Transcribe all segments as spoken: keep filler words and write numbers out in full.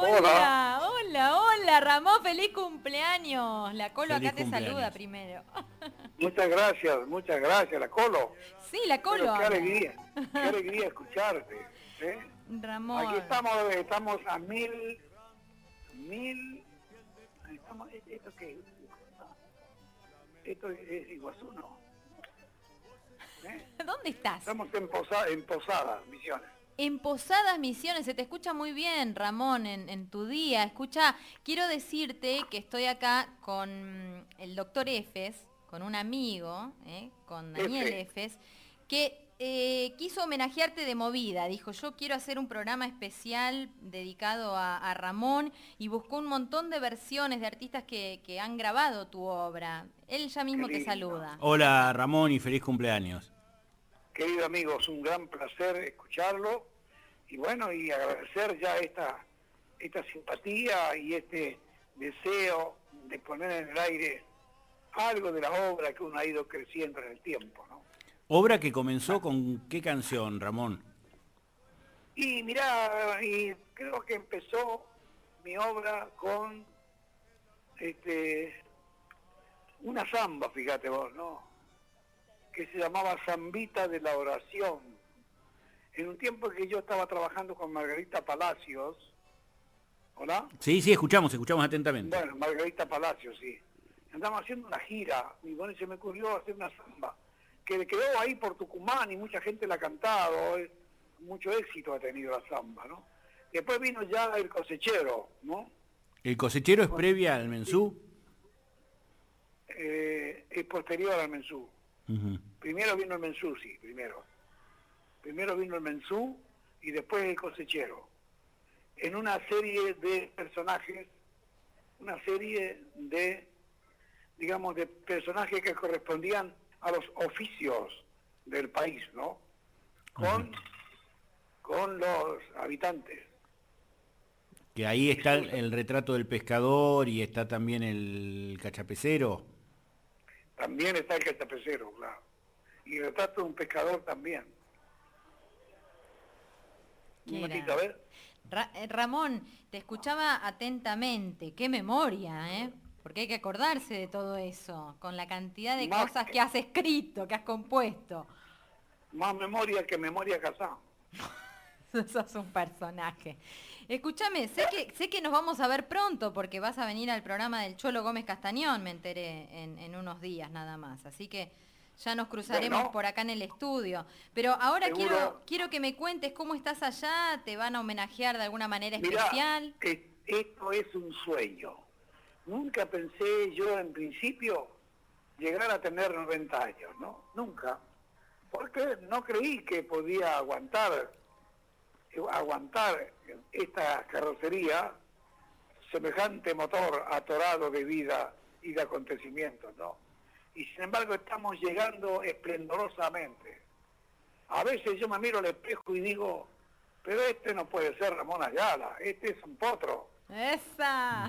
Hola, hola, hola, Ramón, feliz cumpleaños. La Colo Feliz acá te cumpleaños. saluda primero. Muchas gracias, muchas gracias, la Colo. Sí, la Colo Pero qué habla. alegría, qué alegría escucharte. ¿eh? Ramón. Aquí estamos, estamos a mil, mil, estamos, ¿esto qué? Esto es Iguazú, ¿no? ¿Eh? ¿Dónde estás? Estamos en, Posa, en Posadas, Misiones. En Posadas Misiones, se te escucha muy bien, Ramón, en, en tu día. Escucha, quiero decirte que estoy acá con el doctor Efes, con un amigo, ¿eh? con Daniel Efe. Efes, que eh, quiso homenajearte de movida. Dijo, yo quiero hacer un programa especial dedicado a, a Ramón, y buscó un montón de versiones de artistas que, que han grabado tu obra. Él ya mismo te lindo. saluda. Hola Ramón y feliz cumpleaños. Querido amigo, es un gran placer escucharlo y bueno, y agradecer ya esta, esta simpatía y este deseo de poner en el aire algo de la obra que uno ha ido creciendo en el tiempo, ¿no? Obra que comenzó con qué canción, Ramón. Y mirá, y creo que empezó mi obra con este, una samba, fíjate vos, ¿no? Que se llamaba Zambita de la Oración. En un tiempo en que yo estaba trabajando con Margarita Palacios. ¿Hola? Sí, sí, escuchamos, escuchamos atentamente. Bueno, Margarita Palacios, sí. Andamos haciendo una gira, y bueno, se me ocurrió hacer una samba, que quedó ahí por Tucumán y mucha gente la ha cantado, eh, mucho éxito ha tenido la samba, ¿no? Después vino ya El Cosechero, ¿no? ¿El cosechero es previa al mensú? Eh, es posterior al mensú. Uh-huh. Primero vino el mensú, sí, primero. Primero vino el mensú y después el cosechero. En una serie de personajes, una serie de, digamos, de personajes que correspondían a los oficios del país, ¿no? Con, uh-huh. con los habitantes. Que ahí está el, el retrato del pescador y está también el cachapecero. También está el cachapecero, claro. Y el retrato de un pescador también. Un momentito, a ver. Ra eh, Ramón, te escuchaba atentamente. Qué memoria, ¿eh? Porque hay que acordarse de todo eso, con la cantidad de más cosas que, que has escrito, que has compuesto. Más memoria que memoria casada. Sos un personaje. Escúchame, sé que, sé que nos vamos a ver pronto porque vas a venir al programa del Cholo Gómez Castañón, me enteré, en, en unos días nada más. Así que ya nos cruzaremos bueno, por acá en el estudio. Pero ahora quiero, quiero que me cuentes cómo estás allá, ¿te van a homenajear de alguna manera Mirá, especial? Eh, esto es un sueño. Nunca pensé yo en principio llegar a tener noventa años, ¿no? Nunca. Porque no creí que podía aguantar aguantar esta carrocería, semejante motor atorado de vida y de acontecimientos, ¿no? Y sin embargo estamos llegando esplendorosamente. A veces yo me miro al espejo y digo, pero este no puede ser Ramón Ayala, este es un potro. ¡Esa!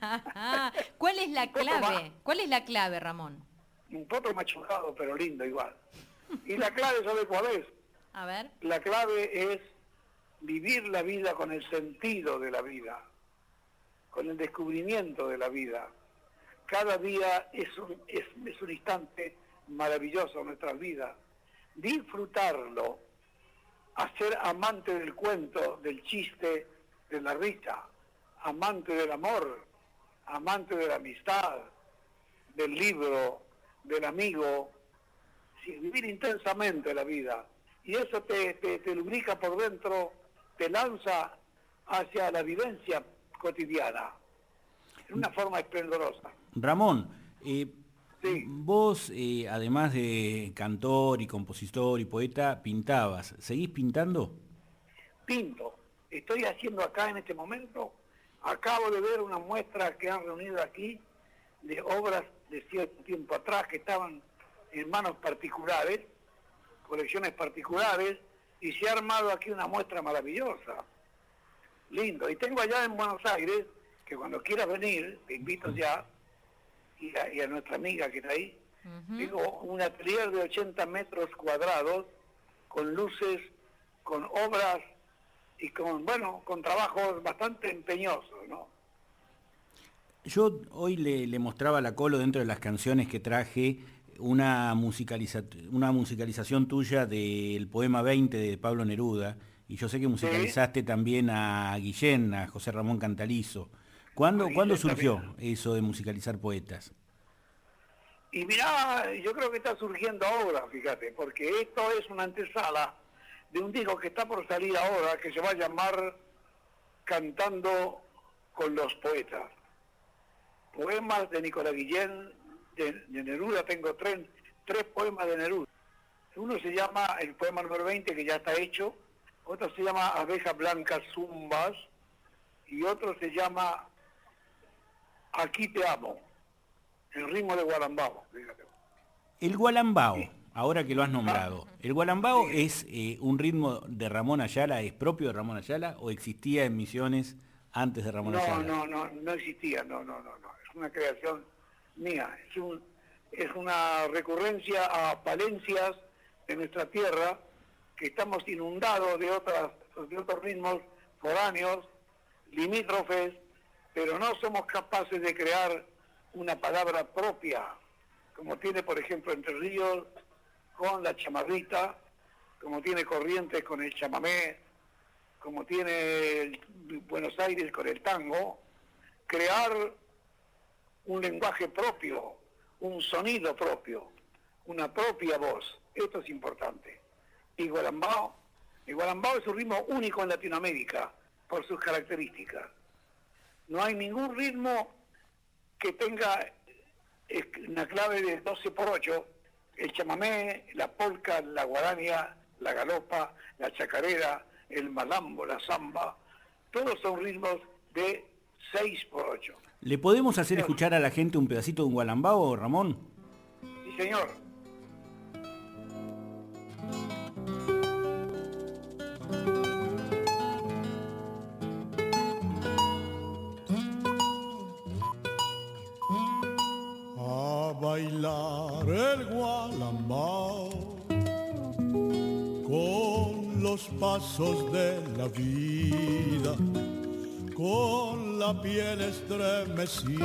¿Cuál es la clave? ¿Cuál es la clave, Ramón? Un potro machucado, pero lindo igual. Y la clave, ¿sabe cuál es? A ver. La clave es vivir la vida con el sentido de la vida, con el descubrimiento de la vida. Cada día es un, es, es un instante maravilloso en nuestras vidas. Disfrutarlo, hacer amante del cuento, del chiste, de la risa, amante del amor, amante de la amistad, del libro, del amigo, sí, vivir intensamente la vida. Y eso te, te, te lubrica por dentro, te lanza hacia la vivencia cotidiana, en una forma esplendorosa. Ramón, eh, sí. vos, eh, además de cantor y compositor y poeta, pintabas. ¿Seguís pintando? Pinto. Estoy haciendo acá en este momento, acabo de ver una muestra que han reunido aquí de obras de cierto tiempo atrás que estaban en manos particulares, colecciones particulares, y se ha armado aquí una muestra maravillosa. Lindo. Y tengo allá en Buenos Aires, que cuando quieras venir, te invito ya, y a, y a nuestra amiga que está ahí, uh-huh. Tengo un atelier de ochenta metros cuadrados, con luces, con obras y con, bueno, con trabajos bastante empeñosos, ¿no? Yo hoy le, le mostraba a la Colo, dentro de las canciones que traje, una, musicaliza una musicalización tuya del poema veinte de Pablo Neruda, y yo sé que musicalizaste ¿Sí? también a Guillén, a José Ramón Cantalizo. ¿Cuándo, ¿cuándo surgió también eso de musicalizar poetas? Y mirá, yo creo que está surgiendo ahora, fíjate, porque esto es una antesala de un disco que está por salir ahora, que se va a llamar Cantando con los Poetas. Poemas de Nicolás Guillén, de, de Neruda, tengo tres, tres poemas de Neruda. Uno se llama el poema número veinte, que ya está hecho, otro se llama Abejas Blancas Zumbas, y otro se llama Aquí te amo, el ritmo de Gualambao. Fíjate. El Gualambao, sí. Ahora que lo has nombrado, ¿el Gualambao sí. es eh, un ritmo de Ramón Ayala, es propio de Ramón Ayala, o existía en Misiones antes de Ramón no, Ayala? No, no, no existía, no, no, no, no, es una creación mía, es, un, es una recurrencia a valencias de nuestra tierra, que estamos inundados de, otras, de otros ritmos foráneos, limítrofes, pero no somos capaces de crear una palabra propia, como tiene, por ejemplo, Entre Ríos con la chamarrita, como tiene Corrientes con el chamamé, como tiene Buenos Aires con el tango. Crear un lenguaje propio, un sonido propio, una propia voz, esto es importante. Y Gualambao, el Gualambao es un ritmo único en Latinoamérica por sus características. No hay ningún ritmo que tenga una clave de doce por ocho, el chamamé, la polca, la guarania, la galopa, la chacarera, el malambo, la samba, todos son ritmos de seis por ocho. ¿Le podemos hacer escuchar a la gente un pedacito de un Gualambao, Ramón? Sí, señor. Bailar el gualambao con los pasos de la vida, con la piel estremecida,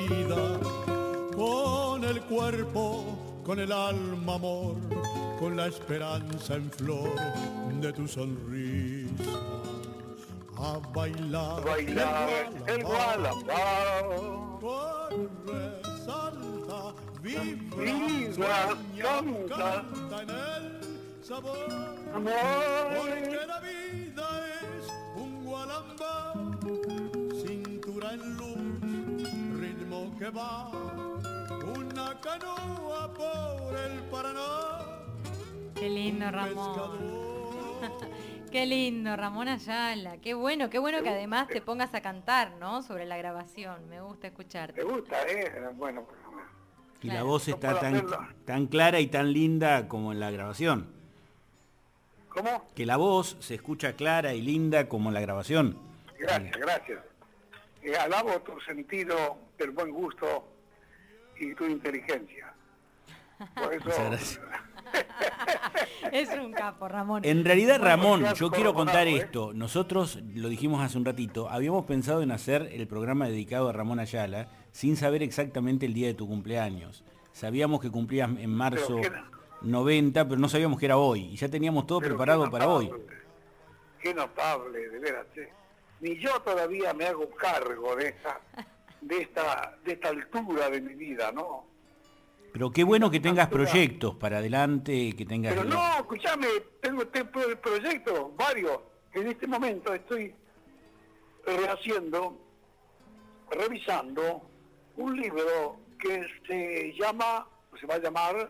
con el cuerpo, con el alma amor, con la esperanza en flor de tu sonrisa. A bailar, bailar el gualambao, corre, salta, vibra, vibra, canta, canta en el sabor, amor, porque la vida es un gualambao, cintura en luz, ritmo que va, una canoa por el Paraná. Qué lindo, Ramón. Qué lindo, Ramón Ayala. Qué bueno, qué bueno que además te pongas a cantar, ¿no? Sobre la grabación. Me gusta escucharte. Me gusta, ¿eh? Bueno. Y claro, la voz está tan, tan clara y tan linda como en la grabación. ¿Cómo? Que la voz se escucha clara y linda como en la grabación. Gracias, gracias. Eh, alabo tu sentido del buen gusto y tu inteligencia. Por eso... Muchas gracias. Es un capo, Ramón. En realidad, Ramón, yo quiero contar esto. Nosotros, lo dijimos hace un ratito, habíamos pensado en hacer el programa dedicado a Ramón Ayala sin saber exactamente el día de tu cumpleaños. Sabíamos que cumplías en marzo noventa, pero no sabíamos que era hoy. Y ya teníamos todo preparado para hoy. Qué notable, de veras. ¿eh? Ni yo todavía me hago cargo de esta, de esta, de esta altura de mi vida, ¿no? Pero qué bueno que tengas proyectos para adelante, que tengas... Pero no, escúchame, tengo este proyecto, varios. En este momento estoy rehaciendo, revisando un libro que se llama, o se va a llamar,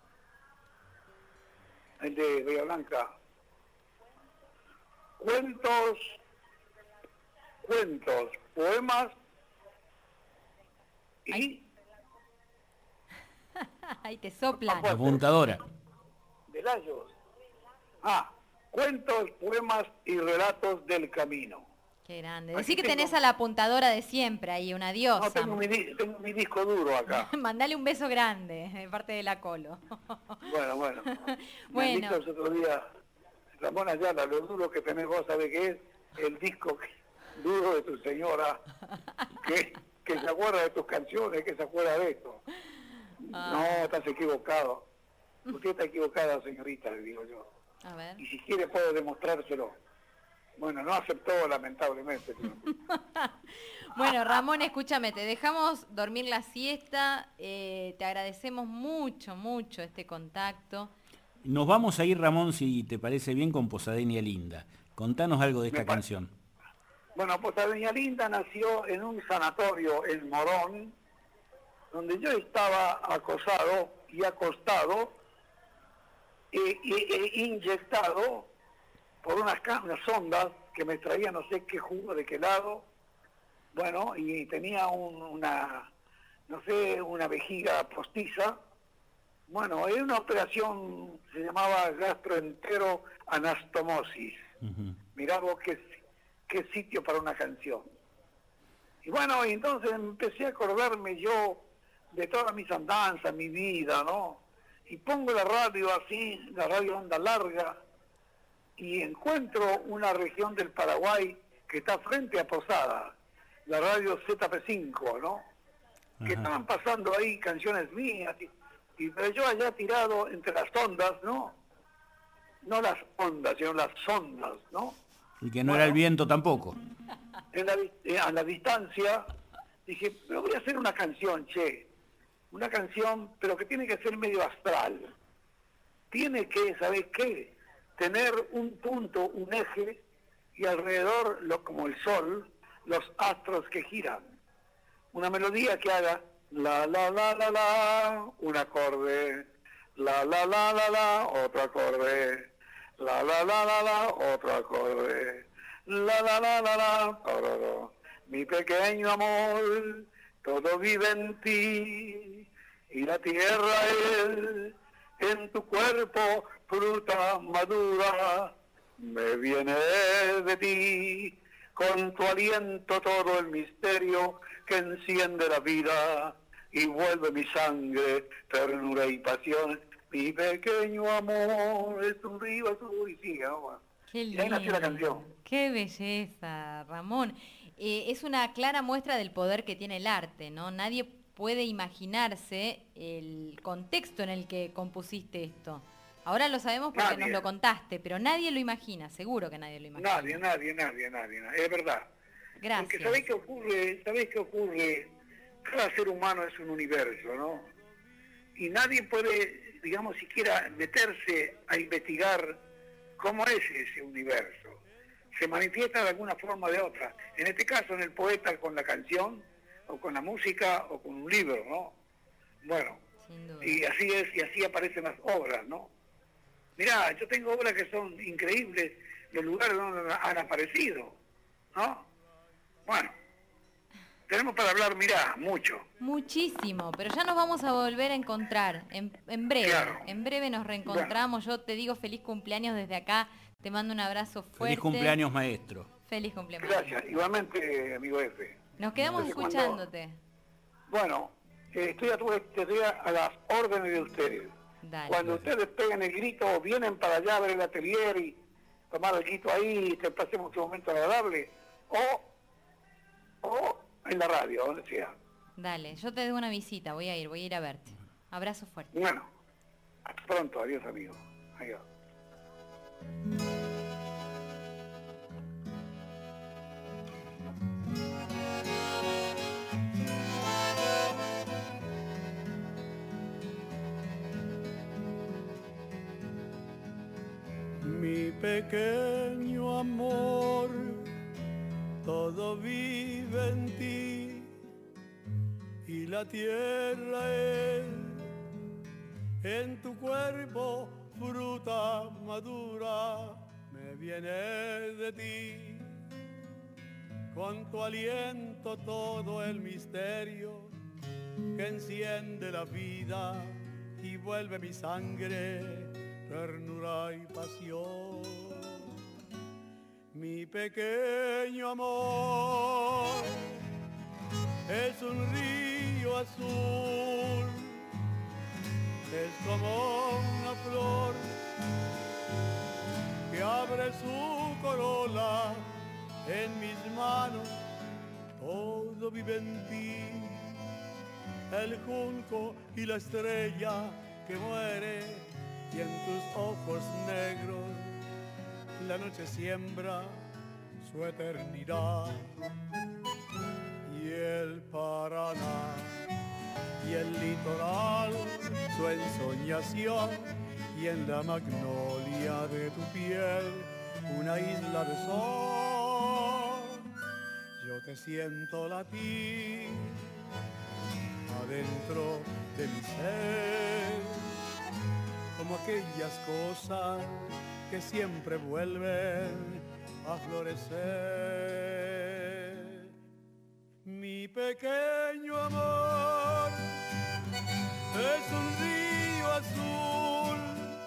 el de Bahía Blanca, Cuentos, Cuentos, Poemas y... Ahí te sopla. La apuntadora. De Layos. Ah, Cuentos, Poemas y Relatos del Camino. Qué grande. Decí que tengo... tenés a la apuntadora de siempre ahí, una diosa. No, tengo mi, tengo mi disco duro acá. Mandale un beso grande, de parte de la Colo. Bueno, bueno. Bueno. Me han dicho el otro día, Ramón Ayala, lo duro que tenés vos, ¿sabés qué es? el disco duro de tu señora, que, que se acuerda de tus canciones, que se acuerda de esto. Ah. No, estás equivocado. Usted está equivocada, señorita, le digo yo. A ver. Y si quiere puedo demostrárselo. Bueno, no aceptó, lamentablemente. Bueno, Ramón, escúchame, te dejamos dormir la siesta, eh, te agradecemos mucho, mucho este contacto. Nos vamos a ir, Ramón, si te parece bien, con Posadeña Linda. Contanos algo de esta canción. Bueno, Posadeña Linda nació en un sanatorio en Morón, donde yo estaba acosado y acostado e, e, e inyectado por unas, unas sondas que me traían no sé qué jugo de qué lado, bueno, y tenía un, una, no sé, una vejiga postiza. Bueno, era una operación, se llamaba gastroenteroanastomosis. Uh-huh. Mirá vos qué, qué sitio para una canción. Y bueno, y entonces empecé a acordarme yo de todas mis andanzas, mi vida, ¿no? Y pongo la radio así, la radio onda larga, y encuentro una región del Paraguay que está frente a Posada, la radio Z P cinco, ¿no? Ajá. Que estaban pasando ahí canciones mías, y, y pero yo allá tirado entre las ondas, ¿no? No las ondas, sino las sondas, ¿no? Y que no bueno, era el viento tampoco. En la, eh, a la distancia, dije, pero voy a hacer una canción, che. Una canción, pero que tiene que ser medio astral. Tiene que, ¿sabes qué? Tener un punto, un eje, y alrededor, lo, como el sol, los astros que giran. Una melodía que haga la, la, la, la, la, un acorde, la, la, la, la, la, otro acorde, la, la, la, la, la, otro acorde, la, la, la, la, la, tororo. Mi pequeño amor, todo vive en ti, y la tierra es en tu cuerpo fruta madura, me viene de ti, con tu aliento todo el misterio que enciende la vida y vuelve mi sangre, ternura y pasión, mi pequeño amor es un río azul y sigue, ¿no? Qué lindo. Y ahí nació la canción. Qué belleza, Ramón. Eh, es una clara muestra del poder que tiene el arte, ¿no? Nadie puede imaginarse el contexto en el que compusiste esto. Ahora lo sabemos porque nadie. Nos lo contaste, pero nadie lo imagina, seguro que nadie lo imagina. Nadie, nadie, nadie, nadie, nadie. Es verdad. Gracias. Porque ¿sabés qué ocurre? ¿Sabés qué ocurre? Cada ser humano es un universo, ¿no? Y nadie puede, digamos, siquiera meterse a investigar cómo es ese universo. Se manifiesta de alguna forma o de otra. En este caso, en el poeta con la canción, o con la música, o con un libro, ¿no? Bueno, y así es, y así aparecen las obras, ¿no? Mirá, yo tengo obras que son increíbles, los lugares donde han aparecido, ¿no? Bueno, tenemos para hablar, mirá, mucho. Muchísimo, pero ya nos vamos a volver a encontrar, en, en breve, claro. En breve nos reencontramos, bueno. Yo te digo feliz cumpleaños desde acá, te mando un abrazo fuerte. Feliz cumpleaños, maestro. Feliz cumpleaños. Gracias, igualmente, amigo F. Nos quedamos Entonces, escuchándote. Cuando, bueno, eh, estoy, a tu, estoy a las órdenes de ustedes. Dale. Cuando ustedes peguen el grito, vienen para allá a ver el atelier y tomar el grito ahí y te pasemos un momento agradable, o, o en la radio, donde sea. Dale, yo te doy una visita, voy a ir, voy a ir a verte. Abrazo fuerte. Bueno, hasta pronto, adiós amigo. Adiós. Mi pequeño amor, todo vive en ti y la tierra es en tu cuerpo fruta madura, me viene de ti. Con tu aliento todo el misterio que enciende la vida y vuelve mi sangre ternura y pasión. Mi pequeño amor es un río azul, es como una flor que abre su corola en mis manos, todo vive en ti. El junco y la estrella que muere, y en tus ojos negros la noche siembra su eternidad. Y el Paraná y el litoral, su ensoñación, y en la magnolia de tu piel una isla de sol. Yo te siento latir adentro de mi ser, como aquellas cosas que siempre vuelven a florecer. Mi pequeño amor es un río azul,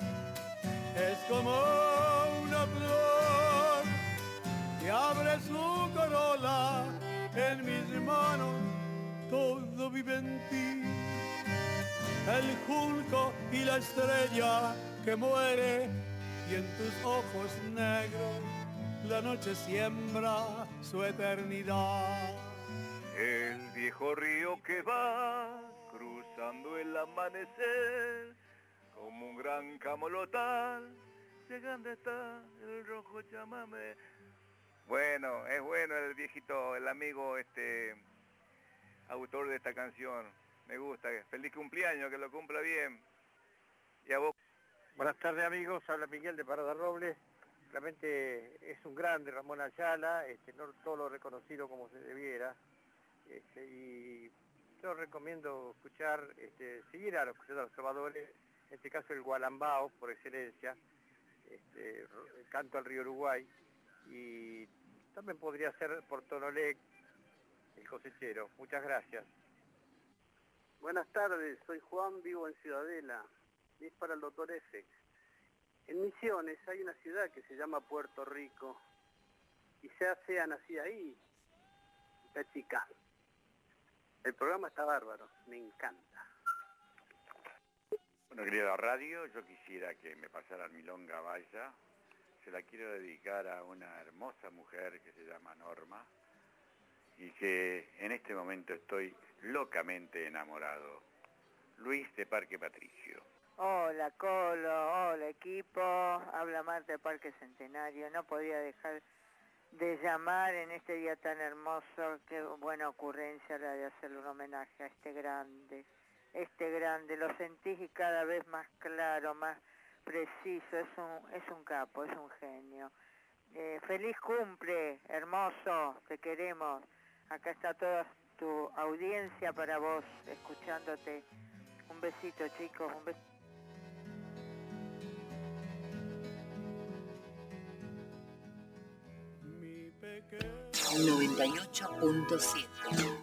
es como una flor que abre su corola en mis manos, todo vive en ti. El junco y la estrella que muere, y en tus ojos negros la noche siembra su eternidad. El viejo río que va cruzando el amanecer, como un gran camolotal, llegando está el rojo chamamé. Bueno, es bueno el viejito, el amigo, este, autor de esta canción. Me gusta. Feliz cumpleaños, que lo cumpla bien. Y a vos. Buenas tardes, amigos, habla Miguel de Parada Robles. Realmente es un grande Ramón Ayala, este, no todo lo reconocido como se debiera. Este, y yo recomiendo escuchar, este, seguir a los, a los trovadores, en este caso el gualambao por excelencia, este, el canto al río Uruguay, y también podría ser Portonolec, el cosechero. Muchas gracias. Buenas tardes, soy Juan, vivo en Ciudadela, y es para el doctor F. En Misiones hay una ciudad que se llama Puerto Rico, y sea sea nací ahí, está chica. El programa está bárbaro, me encanta. Bueno, querida radio, yo quisiera que me pasara Milonga Valla. Se la quiero dedicar a una hermosa mujer que se llama Norma y que en este momento estoy locamente enamorado. Luis de Parque Patricio. Hola Colo, hola equipo, habla Marta de Parque Centenario. No podía dejar de llamar en este día tan hermoso. Qué buena ocurrencia la de hacerle un homenaje a este grande, este grande, lo sentís y cada vez más claro, más preciso, es un, es un capo, es un genio. Eh, feliz cumple, hermoso, te queremos. Acá está toda tu audiencia para vos, escuchándote. Un besito, chicos, un besito. noventa y ocho punto siete